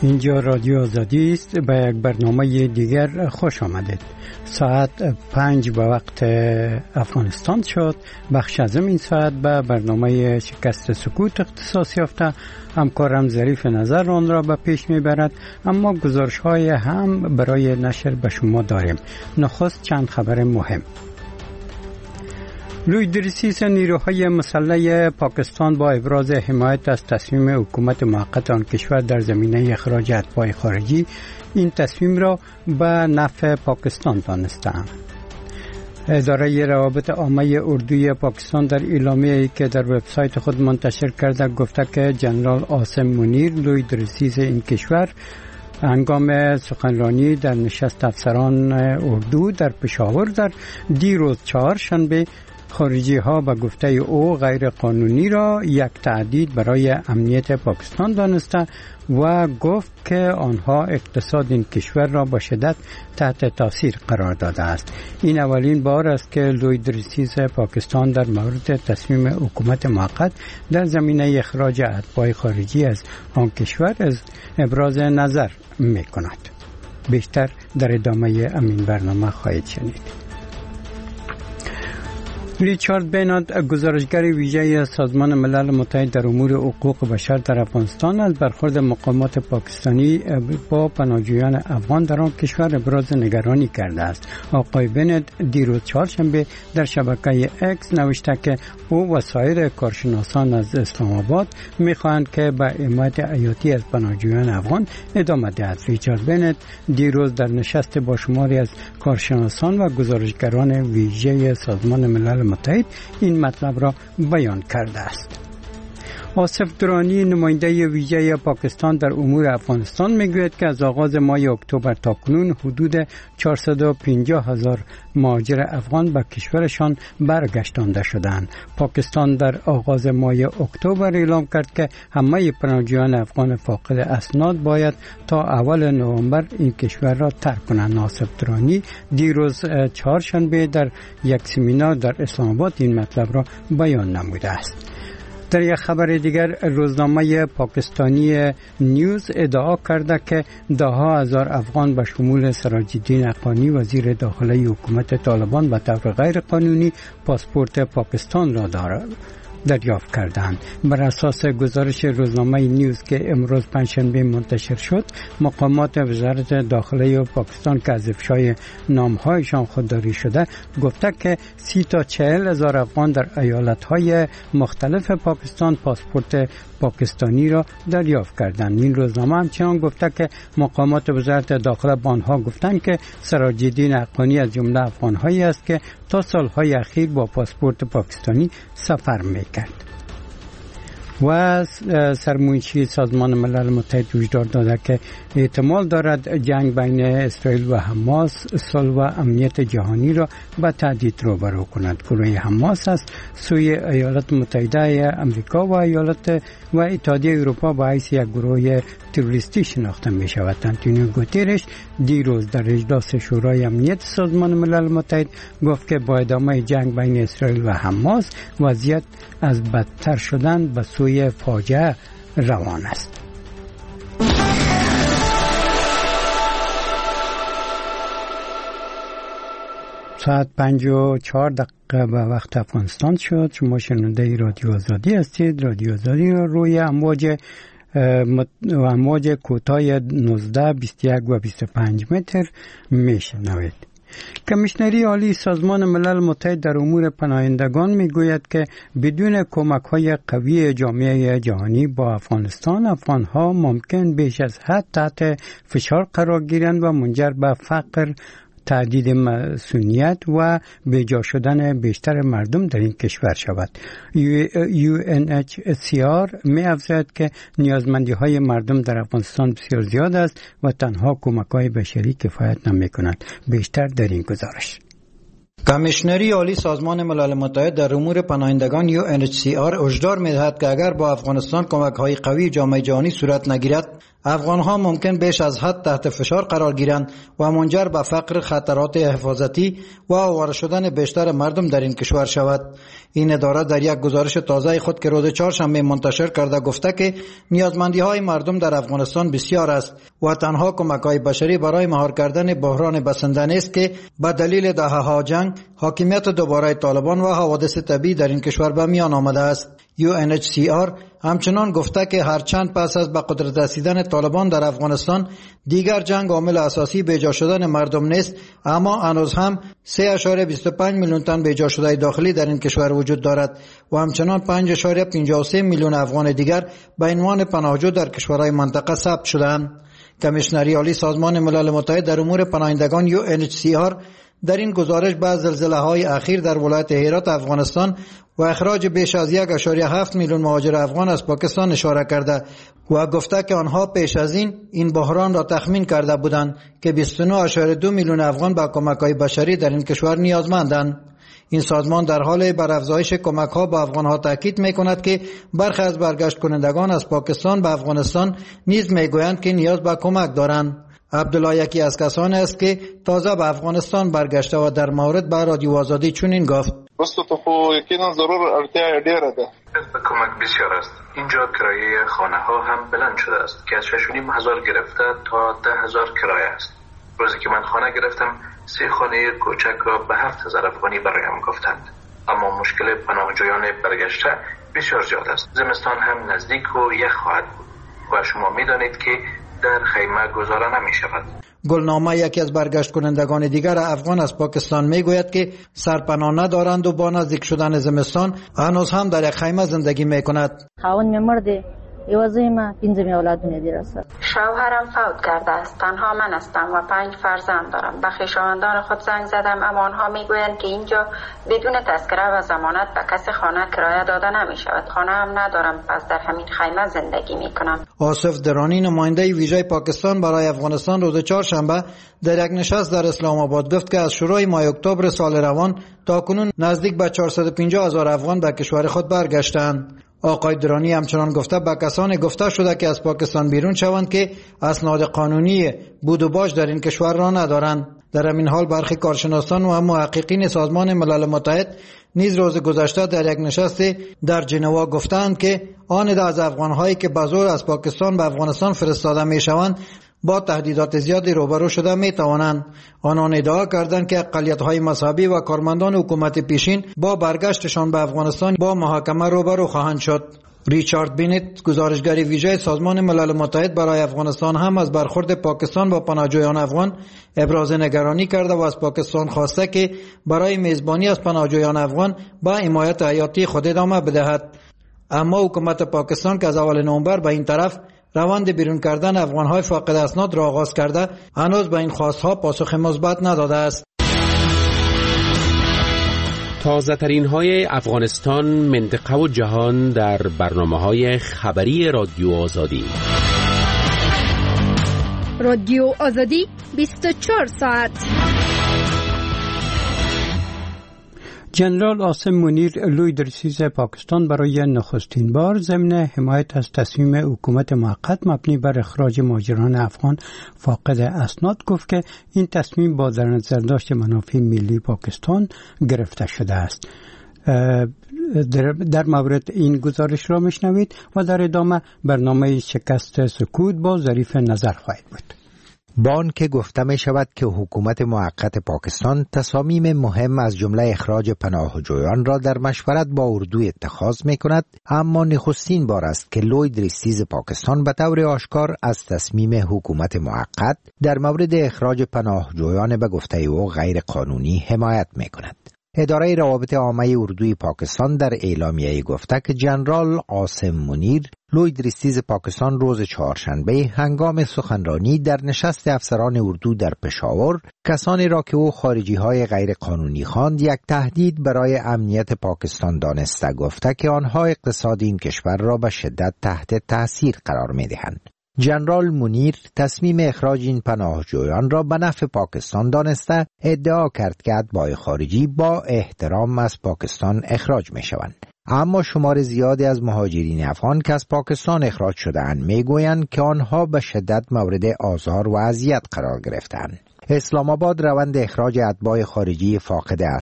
اینجا رادیو آزادی است. به یک برنامه دیگر خوش آمدید. ساعت 5 به وقت افغانستان شد. بخش از این ساعت به برنامه شکست سکوت اختصاص یافته. همکارم ظریف نظر آن را به پیش میبرد، اما گزارش های هم برای نشر به شما داریم. نخست چند خبر مهم. لوی درسیس نیروهای مسلح پاکستان با ابراز حمایت از تصمیم حکومت موقت آن کشور در زمینه اخراج اتباع خارجی این تصمیم را به نفع پاکستان دانسته‌اند. اداره روابط عامه اردوی پاکستان در اعلامیه‌ای که در وبسایت خود منتشر کرده گفته که جنرال عاصم منیر لوی درسیس این کشور هنگام سخنرانی در نشست افسران اردو در پشاور در دیروز چهارشنبه خارجی ها به گفته او غیر قانونی را یک تهدید برای امنیت پاکستان دانسته و گفت که آنها اقتصاد این کشور را با شدت تحت تاثیر قرار داده است. این اولین بار است که لوی درسیس پاکستان در مورد تصمیم حکومت موقت در زمینه اخراج اتباع خارجی از آن کشور از ابراز نظر می کند. بیشتر در ادامه امین برنامه خواهید شنید. ریچارد بینات، گزارشگر ویژه سازمان ملل متحد در امور حقوق بشر در افغانستان، از برخورد مقامات پاکستانی با پناهجویان افغان در آن کشور ابراز نگرانی کرده است. آقای بینات دیروز چهارشنبه در شبکه اکس نوشته که او و سایر کارشناسان از اسلام آباد می‌خواهند که به حمایت حیاتی از پناهجویان افغان ادامه دهد. ریچارد بینات دیروز در نشست با شماری از کارشناسان و گزارشگران ویژه سازمان ملل متحد این مطلب را بیان کرده است. آصف درانی، نماینده ویژه پاکستان در امور افغانستان، میگوید که از آغاز ماه اکتبر تا کنون حدود 450,000 مهاجر افغان به کشورشان برگشتانده شدند. پاکستان در آغاز ماه اکتبر اعلام کرد که همه پناهجویان افغان فاقد اسناد باید تا اول نوامبر این کشور را ترک کنند. آصف درانی دیروز چهارشنبه در یک سمینار در اسلام آباد این مطلب را بیان نموده است. در یک خبر دیگر، روزنامه پاکستانی نیوز ادعا کرده که ده ها هزار افغان به شمول سراج الدین حقانی وزیر داخله حکومت طالبان به طور غیر قانونی پاسپورت پاکستان را دریافت کردند. بر اساس گزارش روزنامه نیوز که امروز پنجشنبه منتشر شد، مقامات وزارت داخله پاکستان که از افشای نامهایشان خودداری شده گفته که 30 تا 40 هزار افغان در ایالت‌های مختلف پاکستان پاسپورت پاکستانی را دریافت کردند. این روزنامه همچنان گفته که مقامات وزارت داخله به آنها گفتند که سراج الدین حقانی از جمله افغان‌هایی است که تا سالهای اخیر با پاسپورت پاکستانی سفر می‌کرد. و سرمنشی سازمان ملل متحد هشدار داده که احتمال دارد جنگ بین اسرائیل و حماس صلح و امنیت جهانی را به تهدید روبرو کند. گروه حماس است سوی ایالات متحده آمریکا و ایالات و اتحادیه اروپا به حیث یک گروه تروریستی شناخته می شود. آنتونیو گوترش دیروز در اجلاس شورای امنیت سازمان ملل متحد گفت که با ادامه جنگ بین اسرائیل و حماس وضعیت از بدتر شدن به سوی فاجعه روان است. ساعت 5:04 به وقت افغانستان شد. شما شنونده رادیو آزادی هستید. رادیو آزادی را روی امواج کوتاه 19، 21 و 25 متر میشنوید. کمیشنری عالی سازمان ملل متحد در امور پناهندگان میگوید که بدون کمک‌های قوی جامعه جهانی با افغانها ممکن بیش از حد تحت فشار قرار گیرند و منجر به فقر، تهدید مسئولیت و بیجا شدن بیشتر مردم در این کشور شود. UNHCR می افزاید که نیازمندی های مردم در افغانستان بسیار زیاد است و تنها کمک های بشری کفایت نمی کند. بیشتر در این گزارش. کمیشنری عالی سازمان ملل متحد در امور پناهندگان UNHCR هشدار می‌دهد که اگر با افغانستان کمک‌های قوی جامعه جهانی صورت نگیرد، افغان‌ها ممکن بیش از حد تحت فشار قرار گیرند و منجر به فقر، خطرات حفاظتی و آواره شدن بیشتر مردم در این کشور شود. این اداره در یک گزارش تازه خود که روز چهارشنبه منتشر کرده گفته که نیازمندی‌های مردم در افغانستان بسیار است و تنها کمک‌های بشری برای مهار کردن بحران بسنده نیست که به دلیل دهه‌ها جنگ، حاکمیت دوباره طالبان و حوادث طبیعی در این کشور به میان آمده است. UNHCR همچنان گفته که هرچند پس از به قدرت رسیدن طالبان در افغانستان دیگر جنگ عامل اساسی بیجا شدن مردم نیست، اما هنوز هم 3.25 میلیون تن بیجا شده داخلی در این کشور وجود دارد و همچنان 5.53 میلیون افغان دیگر به عنوان پناهجو در کشورهای منطقه ثبت شدند. کمیشنری عالی سازمان ملل متحد در امور پناهندگان UNHCR در این گزارش به زلزله‌های اخیر در ولایت هرات افغانستان و اخراج بیش از 1.7 میلیون مهاجر افغان از پاکستان اشاره کرده و گفته که آنها پیش از این بحران را تخمین کرده بودند که 29.2 میلیون افغان به کمک‌های بشری در این کشور نیازمندند. این سازمان در حال بر افزایش کمک‌ها به افغان‌ها تاکید می‌کند که برخی از برگشت کنندگان از پاکستان به افغانستان نیز می‌گویند که نیاز به کمک دارند. عبدالله یکی از کسانی است که تازه به افغانستان برگشته و در مورد به رادیو آزادی چنین گفت: واسه تو خو یقینا ضرور ارتیا ډیره ده. کمک بسیار است. اینجا کرایه خانه ها هم بلند شده است که از 6,500 گرفته تا 10,000 کرایه است. روزی که من خانه گرفتم 3 خانه کوچک را به 7,000 افغانی برایم گفتند. اما مشکل پناهجویان برگشته بسیار زیاد است. زمستان هم نزدیک و یخ خواهد بود و شما می‌دانید که در خیمه گذاره نمی شود. گلنامه یکی از برگشت کنندگان دیگر افغان از پاکستان می گوید که سرپناه ندارند و با نزدیک شدن زمستان هنوز هم در یک خیمه زندگی می کند. خاوند می مرده یوازه ما 5 اولادونه دیر است. شوهرم فوت کرده است. تنها من هستم و 5 فرزند دارم. به خویشاوندان خود زنگ زدم اما آنها میگویند که اینجا بدون تذکره و ضمانت به کسی خانه کرایه داده نمی شود. خانه هم ندارم، پس در همین خیمه زندگی می کنم. آصف درانی نماینده ویژه پاکستان برای افغانستان روز چهارشنبه در یک نشست در اسلام آباد گفت که از شروع ماه اکتبر سال روان تا کنون نزدیک به 450,000 افغان به کشور خود برگشتند. آقای درانی همچنان گفته به کسانی گفته شده که از پاکستان بیرون شوند که اسناد قانونی بود و باش در این کشور را ندارند. در همین حال برخی کارشناسان و محققین سازمان ملل متحد نیز روز گذشته در یک نشست در ژنوا گفتند که آن از افغان‌هایی که به زور از پاکستان به افغانستان فرستاده می‌شوند با تهدیدات زیادی روبرو شده می‌توانند. آنان ادعا کردند که اقلیت‌های مذهبی و کارمندان حکومت پیشین با برگشتشان به افغانستان با محاکمه روبرو خواهند شد. ریچارد بینت، گزارشگر ویژه سازمان ملل متحد برای افغانستان، هم از برخورد پاکستان با پناهجویان افغان ابراز نگرانی کرده و از پاکستان خواسته که برای میزبانی از پناهجویان افغان با حمایت حیاتی خود ادامه بدهد. اما حکومت پاکستان که از اول نوامبر به این طرف روند بیرون کردن افغان‌های فاقد اسناد را آغاز کرده، هنوز به این خواست‌ها پاسخ مثبت نداده است. تازه ترین های افغانستان، منطقه و جهان در برنامه‌های خبری رادیو آزادی. رادیو آزادی 24 ساعت. جنرال عاصم منیر، لوی درسیز پاکستان، برای نخستین بار ضمن حمایت از تصمیم حکومت موقت مبنی بر اخراج مهاجران افغان فاقد اسناد گفت که این تصمیم با در نظر داشت منافع ملی پاکستان گرفته شده است. در مورد این گزارش را میشنوید و در ادامه برنامه شکست سکوت با ظریف نظر خواهد بود. با آن که گفته می شود که حکومت موقت پاکستان تصامیم مهم از جمله اخراج پناهجویان را در مشورت با اردو اتخاذ می کند، اما نخستین بار است که لوید ریستیز پاکستان به طور آشکار از تصمیم حکومت موقت در مورد اخراج پناهجویان به گفته او غیر قانونی حمایت می کند. اداره روابط عامه اردوی پاکستان در اعلامیه گفته که جنرال عاصم منیر، لوید ریستیز پاکستان، روز چهارشنبه هنگام سخنرانی در نشست افسران اردو در پشاور کسانی را که او خارجی های غیر قانونی خواند یک تهدید برای امنیت پاکستان دانسته گفته که آنها اقتصاد این کشور را به شدت تحت تاثیر قرار می دهند. ژنرال منیر تصمیم اخراج این پناهجویان را به نفع پاکستان دانسته ادعا کرد که اتباع خارجی با احترام از پاکستان اخراج می شوند. اما شمار زیادی از مهاجرین افغان که از پاکستان اخراج شده‌اند میگویند که آنها به شدت مورد آزار و اذیت قرار گرفتند. اسلام آباد روند اخراج اتباع خارجی فاقد